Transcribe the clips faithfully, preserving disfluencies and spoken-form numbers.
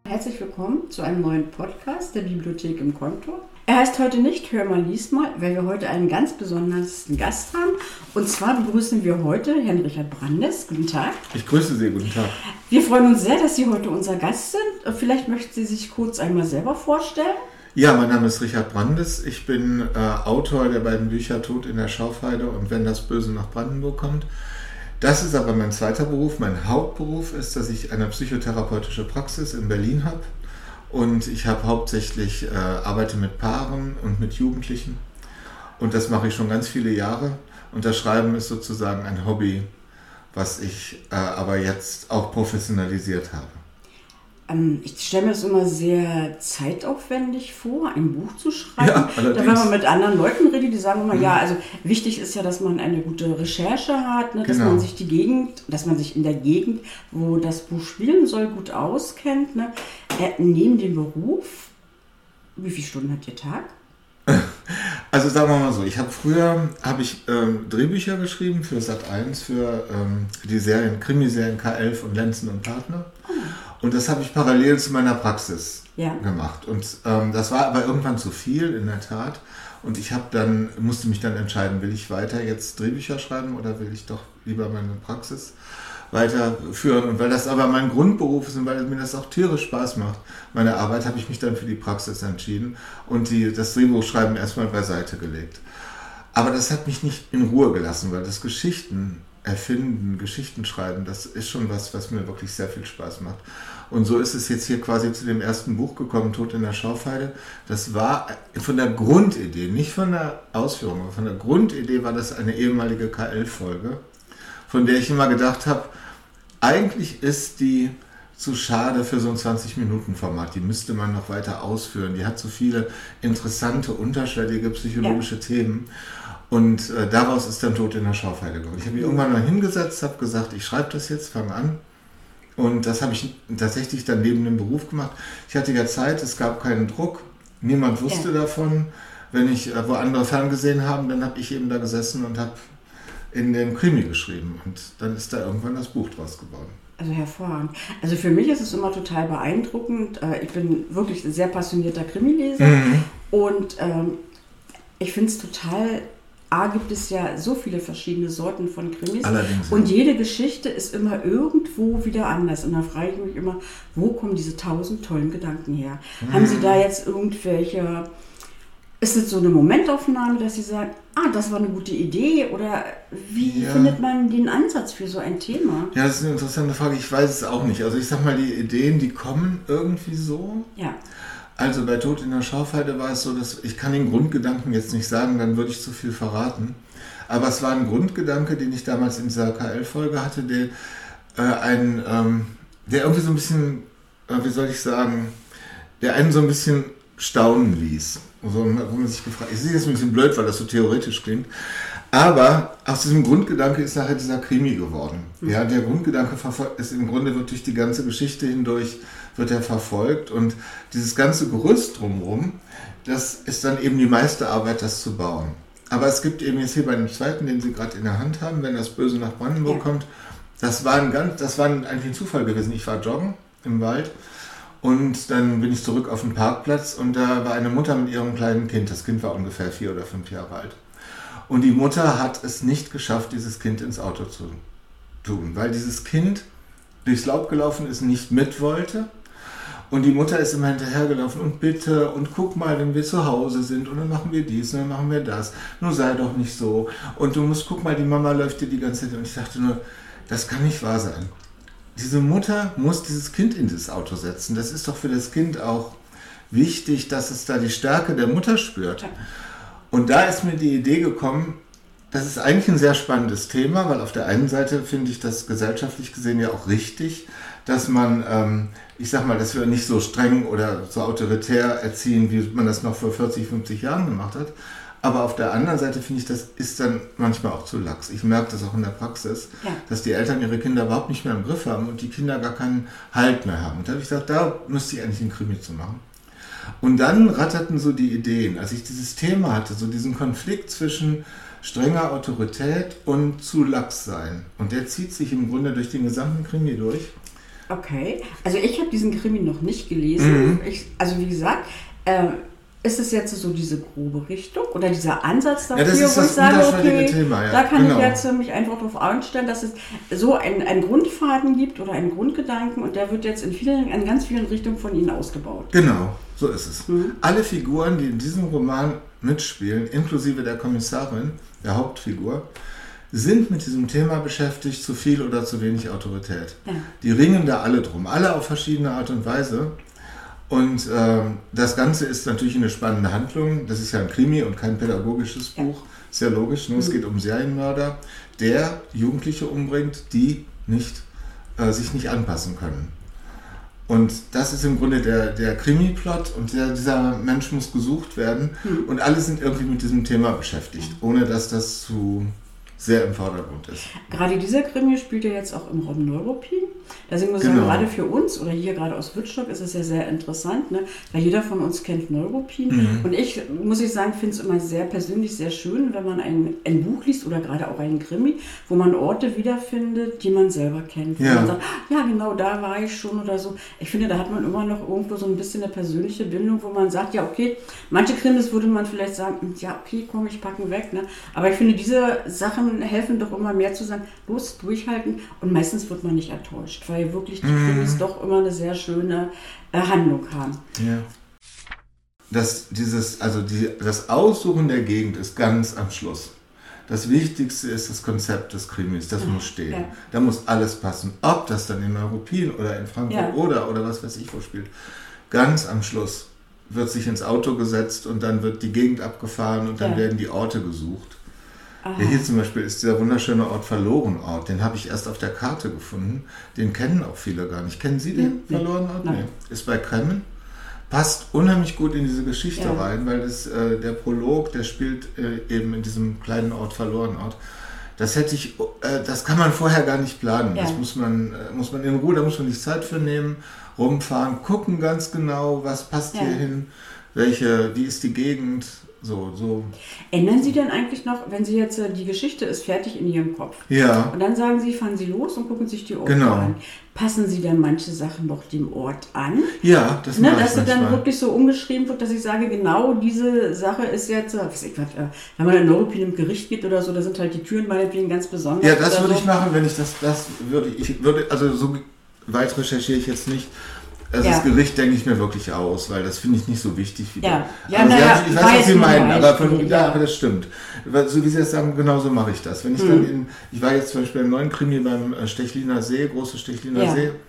Herzlich willkommen zu einem neuen Podcast der Bibliothek im Kontor. Er heißt heute nicht Hör mal, lies mal, weil wir heute einen ganz besonderen Gast haben. Und zwar begrüßen wir heute Herrn Richard Brandes. Guten Tag. Ich grüße Sie, guten Tag. Wir freuen uns sehr, dass Sie heute unser Gast sind. Vielleicht möchten Sie sich kurz einmal selber vorstellen. Ja, mein Name ist Richard Brandes. Ich bin äh, Autor der beiden Bücher Tod in der Schaufelheide und Wenn das Böse nach Brandenburg kommt. Das ist aber mein zweiter Beruf. Mein Hauptberuf ist, dass ich eine psychotherapeutische Praxis in Berlin habe. Und ich habe hauptsächlich, äh, arbeite mit Paaren und mit Jugendlichen. Und das mache ich schon ganz viele Jahre. Und das Schreiben ist sozusagen ein Hobby, was ich äh, aber jetzt auch professionalisiert habe. Ähm, ich stelle mir das immer sehr zeitaufwendig vor, ein Buch zu schreiben. Ja, allerdings. Da, wenn man mit anderen Leuten redet, die sagen immer, mhm. ja, also wichtig ist ja, dass man eine gute Recherche hat, ne, dass genau. man sich die Gegend, dass man sich in der Gegend, wo das Buch spielen soll, gut auskennt. Ne. Äh, neben dem Beruf, wie viele Stunden hat Ihr Tag? Also sagen wir mal so, ich habe früher habe ich ähm, Drehbücher geschrieben für Sat eins, für ähm, die Serien, Krimiserien K elf und Lenzen und Partner. Oh. Und das habe ich parallel zu meiner Praxis ja. gemacht. Und ähm, das war aber irgendwann zu viel, in der Tat. Und ich habe dann, musste mich dann entscheiden, will ich weiter jetzt Drehbücher schreiben oder will ich doch lieber meine Praxis weiterführen. Und weil das aber mein Grundberuf ist und weil mir das auch tierisch Spaß macht, meine Arbeit, habe ich mich dann für die Praxis entschieden und die, das Drehbuchschreiben erstmal beiseite gelegt. Aber das hat mich nicht in Ruhe gelassen, weil das Geschichten erfinden, Geschichten schreiben, das ist schon was, was mir wirklich sehr viel Spaß macht. Und so ist es jetzt hier quasi zu dem ersten Buch gekommen, Tod in der Schaufelheide. Das war von der Grundidee, nicht von der Ausführung, aber von der Grundidee war das eine ehemalige K elf Folge, von der ich immer gedacht habe, eigentlich ist die zu schade für so ein zwanzig-Minuten-Format. Die müsste man noch weiter ausführen. Die hat so viele interessante, unterschwellige psychologische ja. Themen. Und äh, daraus ist dann Tod in der Schaufelheide geworden. Ich habe mich irgendwann mal hingesetzt, habe gesagt, ich schreibe das jetzt, fange an. Und das habe ich tatsächlich dann neben dem Beruf gemacht. Ich hatte ja Zeit, es gab keinen Druck, niemand wusste ja. davon. Wenn ich äh, wo andere ferngesehen haben, dann habe ich eben da gesessen und habe in den Krimi geschrieben. Und dann ist da irgendwann das Buch draus geworden. Also hervorragend. Also für mich ist es immer total beeindruckend. Ich bin wirklich ein sehr passionierter Krimileser. Mhm. Und ähm, ich finde es total... A, gibt es ja so viele verschiedene Sorten von Krimis. Allerdings, und ja. jede Geschichte ist immer irgendwo wieder anders. Und da frage ich mich immer, wo kommen diese tausend tollen Gedanken her? Mhm. Haben Sie da jetzt irgendwelche... Ist es so eine Momentaufnahme, dass Sie sagen, ah, das war eine gute Idee? Oder wie ja. findet man den Ansatz für so ein Thema? Ja, das ist eine interessante Frage. Ich weiß es auch nicht. Also ich sag mal, die Ideen, die kommen irgendwie so. Ja. Also bei Tod in der Schaufelheide war es so, dass ich kann den Grundgedanken jetzt nicht sagen, dann würde ich zu viel verraten. Aber es war ein Grundgedanke, den ich damals in dieser K elf Folge hatte, der, äh, ein, ähm, der irgendwie so ein bisschen, äh, wie soll ich sagen, der einen so ein bisschen staunen ließ. Also, wo man sich gefragt, ich sehe das ein bisschen blöd, weil das so theoretisch klingt, aber aus diesem Grundgedanke ist nachher dieser Krimi geworden. Mhm. Ja, der Grundgedanke ist im Grunde wird durch die ganze Geschichte hindurch wird er verfolgt und dieses ganze Gerüst drumherum, das ist dann eben die meiste Arbeit, das zu bauen. Aber es gibt eben jetzt hier bei dem zweiten, den Sie gerade in der Hand haben, Wenn das Böse nach Brandenburg ja. kommt, das war, ein ganz, das war eigentlich ein Zufall gewesen. Ich war joggen im Wald. Und dann bin ich zurück auf den Parkplatz und da war eine Mutter mit ihrem kleinen Kind. Das Kind war ungefähr vier oder fünf Jahre alt. Und die Mutter hat es nicht geschafft, dieses Kind ins Auto zu tun, weil dieses Kind durchs Laub gelaufen ist, nicht mit wollte. Und die Mutter ist immer hinterhergelaufen und bitte und guck mal, wenn wir zu Hause sind und dann machen wir dies und dann machen wir das. Nur sei doch nicht so. Und du musst, guck mal, die Mama läuft dir die ganze Zeit. Und ich dachte nur, das kann nicht wahr sein. Diese Mutter muss dieses Kind in das Auto setzen. Das ist doch für das Kind auch wichtig, dass es da die Stärke der Mutter spürt. Und da ist mir die Idee gekommen, das ist eigentlich ein sehr spannendes Thema, weil auf der einen Seite finde ich das gesellschaftlich gesehen ja auch richtig, dass man, ähm, ich sag mal, dass wir nicht so streng oder so autoritär erziehen, wie man das noch vor vierzig, fünfzig Jahren gemacht hat. Aber auf der anderen Seite finde ich, das ist dann manchmal auch zu lax. Ich merke das auch in der Praxis, ja. dass die Eltern ihre Kinder überhaupt nicht mehr im Griff haben und die Kinder gar keinen Halt mehr haben. Und da habe ich gesagt, da müsste ich eigentlich einen Krimi zu machen. Und dann ratterten so die Ideen, als ich dieses Thema hatte, so diesen Konflikt zwischen strenger Autorität und zu lax sein. Und der zieht sich im Grunde durch den gesamten Krimi durch. Okay, also ich habe diesen Krimi noch nicht gelesen. Mhm. Ich, also wie gesagt, äh, ist es jetzt so diese grobe Richtung oder dieser Ansatz dafür, ja, das ist wo das ich sage, okay, Thema, ja. da kann genau. ich jetzt mich einfach darauf einstellen, dass es so einen, einen Grundfaden gibt oder einen Grundgedanken und der wird jetzt in vielen, in ganz vielen Richtungen von Ihnen ausgebaut. Genau, so ist es. Mhm. Alle Figuren, die in diesem Roman mitspielen, inklusive der Kommissarin, der Hauptfigur, sind mit diesem Thema beschäftigt, zu viel oder zu wenig Autorität. Ja. Die ringen da alle drum, alle auf verschiedene Art und Weise. Und ähm, das Ganze ist natürlich eine spannende Handlung. Das ist ja ein Krimi und kein pädagogisches ja. Buch. Sehr logisch. Nur mhm. es geht um Serienmörder, der Jugendliche umbringt, die nicht, äh, sich nicht anpassen können. Und das ist im Grunde der, der Krimi-Plot und der, dieser Mensch muss gesucht werden. Mhm. Und alle sind irgendwie mit diesem Thema beschäftigt, ohne dass das zu sehr im Vordergrund ist. Gerade dieser Krimi spielt ja jetzt auch im Raum Neuruppin. Deswegen muss ich genau. sagen, gerade für uns oder hier gerade aus Wittstock ist es ja sehr interessant, ne? Weil jeder von uns kennt Neuruppin. Mhm. Und ich, muss ich sagen, finde es immer sehr persönlich sehr schön, wenn man ein, ein Buch liest oder gerade auch einen Krimi, wo man Orte wiederfindet, die man selber kennt. Wo ja. man sagt, ja genau, da war ich schon oder so. Ich finde, da hat man immer noch irgendwo so ein bisschen eine persönliche Bindung, wo man sagt, ja okay, manche Krimis würde man vielleicht sagen, ja okay, komm, ich packe ihn weg. Ne? Aber ich finde, diese Sachen helfen doch immer mehr zu sagen, los, durchhalten. Und meistens wird man nicht enttäuscht, weil wirklich die Krimis mm. doch immer eine sehr schöne äh, Handlung haben. Ja. Das, dieses, also die, das Aussuchen der Gegend ist ganz am Schluss. Das Wichtigste ist das Konzept des Krimis, das muss stehen. Ja. Da muss alles passen. Ob das dann in Neuruppin oder in Frankfurt ja. oder, oder was weiß ich wo spielt. Ganz am Schluss wird sich ins Auto gesetzt und dann wird die Gegend abgefahren und dann ja. werden die Orte gesucht. Ja, hier zum Beispiel ist dieser wunderschöne Ort Verlorenort. Den habe ich erst auf der Karte gefunden. Den kennen auch viele gar nicht. Kennen Sie den nee. Verlorenort? Nein. Nee. Ist bei Kremmen. Passt unheimlich gut in diese Geschichte ja. rein, weil das, äh, der Prolog, der spielt äh, eben in diesem kleinen Ort Verlorenort. Das hätte ich, äh, das kann man vorher gar nicht planen. Ja. Das muss man, äh, muss man in Ruhe, da muss man sich Zeit für nehmen, rumfahren, gucken ganz genau, was passt ja. hier hin, welche, wie ist die Gegend. So, so. Ändern Sie denn eigentlich noch, wenn Sie jetzt, die Geschichte ist fertig in Ihrem Kopf. Ja. Und dann sagen Sie, fahren Sie los und gucken sich die Orte genau. an. Passen Sie dann manche Sachen noch dem Ort an? Ja, das ne, mache dass ich es dann manchmal. wirklich so umgeschrieben wird, dass ich sage, genau diese Sache ist jetzt, was ich, wenn man in Neuruppin im Gericht geht oder so, da sind halt die Türen meinetwegen ganz besonders. Ja, das würde so. ich machen, wenn ich das, das würde ich, würde, also so weit recherchiere ich jetzt nicht. Also ja. Das Gericht denke ich mir wirklich aus, weil das finde ich nicht so wichtig wie ja. das. Ja, also ja, haben, ich weiß, was Sie meinen, aber, von, ja. ja, aber das stimmt. So wie Sie das sagen, genau so mache ich das. Wenn ich hm. dann in, ich war jetzt zum Beispiel im neuen Krimi beim Stechliner See, große Stechliner ja. See,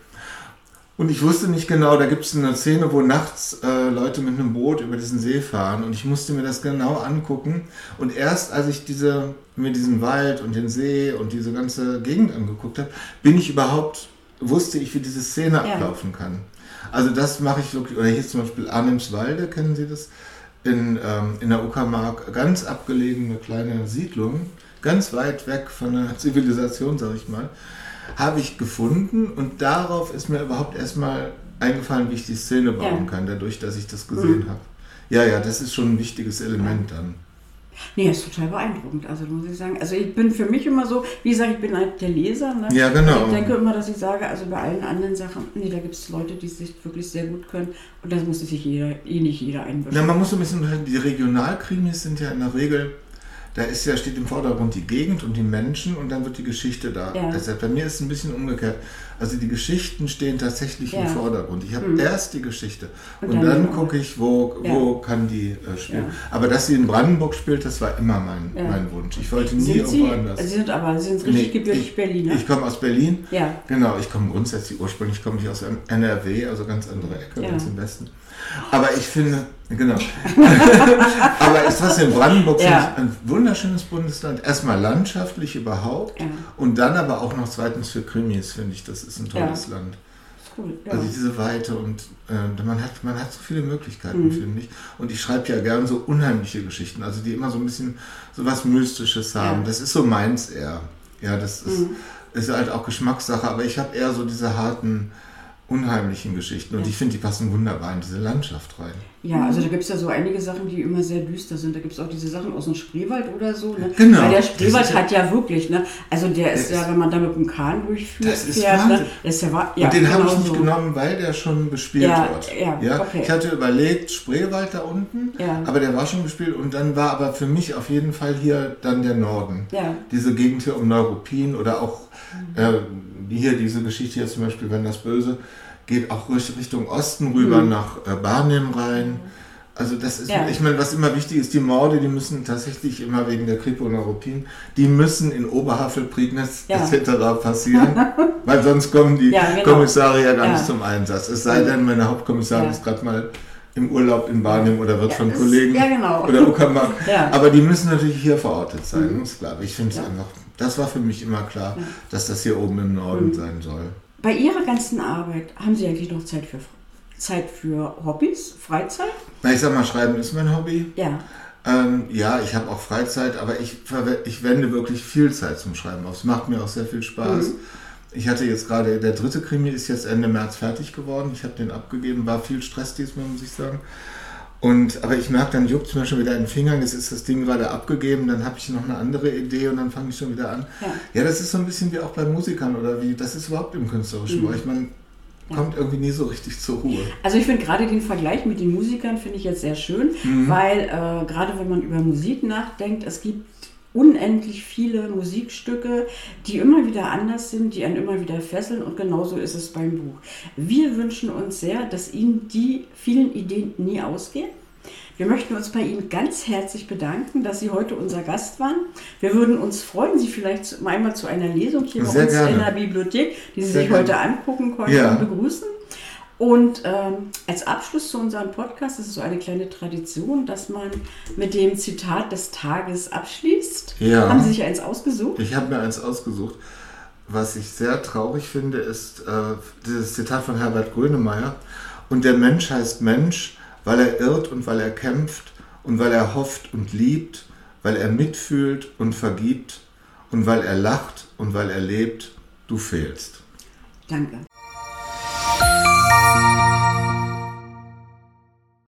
und ich wusste nicht genau, da gibt es eine Szene, wo nachts äh, Leute mit einem Boot über diesen See fahren und ich musste mir das genau angucken und erst als ich diese, mir diesen Wald und den See und diese ganze Gegend angeguckt habe, bin ich überhaupt, wusste ich, wie diese Szene ja. ablaufen kann. Also das mache ich wirklich, oder hier zum Beispiel Arnimswalde, kennen Sie das? In, ähm, in der Uckermark, ganz abgelegene kleine Siedlung, ganz weit weg von der Zivilisation, sage ich mal, habe ich gefunden und darauf ist mir überhaupt erstmal eingefallen, wie ich die Szene bauen ja. kann, dadurch, dass ich das gesehen mhm. habe. Ja, ja, das ist schon ein wichtiges Element dann. Nee, das ist total beeindruckend, also muss ich sagen. Also ich bin für mich immer so, wie gesagt, ich bin halt der Leser. Ne? Ja, genau. Ich denke immer, dass ich sage, also bei allen anderen Sachen, nee, da gibt es Leute, die es sich wirklich sehr gut können und das muss sich jeder, eh nicht jeder einbischen. Na, man muss so ein bisschen, die Regionalkrimis sind ja in der Regel, da ist ja, steht im Vordergrund die Gegend und die Menschen und dann wird die Geschichte da. Ja. Also bei mir ist es ein bisschen umgekehrt. Also die Geschichten stehen tatsächlich ja. im Vordergrund. Ich habe mhm. erst die Geschichte und, und dann, dann gucke ich, wo, ja. wo kann die äh, spielen. Ja. Aber dass sie in Brandenburg spielt, das war immer mein, ja. mein Wunsch. Ich wollte nie sind irgendwo anders. Sie sind aber Sie sind richtig nee, gebürtig ich, Berliner. Ich komme aus Berlin. Ja. Genau, ich komme grundsätzlich ursprünglich komme ich aus N R W, also ganz andere Ecke, ja. ganz im Westen. Aber ich finde, genau. Aber ist was in Brandenburg ja. ein wunderschönes Bundesland. Erstmal landschaftlich überhaupt ja. und dann aber auch noch zweitens für Krimis, finde ich, das ist ein tolles ja. Land. Cool, ja. Also diese Weite und äh, man hat man hat so viele Möglichkeiten, mhm. finde ich. Und ich schreibe ja gern so unheimliche Geschichten, also die immer so ein bisschen so was Mystisches haben. Ja. Das ist so meins eher. Ja, das ist, mhm. ist halt auch Geschmackssache, aber ich habe eher so diese harten unheimlichen Geschichten. Und ja. ich finde, die passen wunderbar in diese Landschaft rein. Ja, also da gibt es ja so einige Sachen, die immer sehr düster sind. Da gibt es auch diese Sachen aus dem Spreewald oder so. Ne? Genau. Weil der Spreewald hat ja wirklich, ne? Also der ist, der ja, ist, wenn man da mit dem Kahn durchführt, das ist fährt, ne? das ist ja, ja, und den genau habe ich nicht so. genommen, weil der schon bespielt ja, wird. Ja, ja? Okay. Ich hatte überlegt, Spreewald da unten, ja. aber der war schon bespielt. Und dann war aber für mich auf jeden Fall hier dann der Norden. Ja. Diese Gegend hier um Neuruppin oder auch mhm. äh, hier diese Geschichte hier zum Beispiel, wenn das Böse geht auch Richtung Osten rüber, mhm. nach äh, Barnim rein. Also das ist, ja. ich meine, was immer wichtig ist, die Morde, die müssen tatsächlich immer wegen der Kripo und Neuruppin, die müssen in Oberhavel, Prignitz ja. et cetera passieren, weil sonst kommen die ja, genau. Kommissare ja gar ja. nicht zum Einsatz. Es sei denn, meine Hauptkommissarin ja. ist gerade mal im Urlaub in Barnim oder wird ja, von Kollegen ja, genau. oder Uckermark. ja. Aber die müssen natürlich hier verortet sein, mhm. ist klar. Ich finde es ja. einfach, das war für mich immer klar, ja. dass das hier oben im Norden mhm. sein soll. Bei Ihrer ganzen Arbeit haben Sie eigentlich noch Zeit für Zeit für Hobbys, Freizeit? Na, ich sag mal, Schreiben ist mein Hobby. Ja. Ähm, ja, ich habe auch Freizeit, aber ich, ich wende wirklich viel Zeit zum Schreiben auf. Es macht mir auch sehr viel Spaß. Mhm. Ich hatte jetzt gerade, der dritte Krimi ist jetzt Ende März fertig geworden. Ich habe den abgegeben, war viel Stress diesmal, muss ich sagen. Und, aber ich merke, dann juckt es mir schon wieder in den Fingern, jetzt ist das Ding gerade abgegeben, dann habe ich noch eine andere Idee und dann fange ich schon wieder an. Ja. ja, das ist so ein bisschen wie auch bei Musikern oder wie, das ist überhaupt im künstlerischen Bereich. Mhm. Man kommt irgendwie nie so richtig zur Ruhe. Also ich finde gerade den Vergleich mit den Musikern finde ich jetzt sehr schön, mhm. weil äh, gerade wenn man über Musik nachdenkt, es gibt unendlich viele Musikstücke, die immer wieder anders sind, die einen immer wieder fesseln und genauso ist es beim Buch. Wir wünschen uns sehr, dass Ihnen die vielen Ideen nie ausgehen. Wir möchten uns bei Ihnen ganz herzlich bedanken, dass Sie heute unser Gast waren. Wir würden uns freuen, Sie vielleicht einmal zu einer Lesung hier bei uns in der Bibliothek, die Sie sehr sich gerne. heute angucken konnten, ja. begrüßen. Und ähm, als Abschluss zu unserem Podcast, das ist so eine kleine Tradition, dass man mit dem Zitat des Tages abschließt. Ja. Haben Sie sich eins ausgesucht? Ich habe mir eins ausgesucht. Was ich sehr traurig finde, ist äh, dieses Zitat von Herbert Grönemeyer. Und der Mensch heißt Mensch, weil er irrt und weil er kämpft und weil er hofft und liebt, weil er mitfühlt und vergibt und weil er lacht und weil er lebt, du fehlst. Danke. Thank you.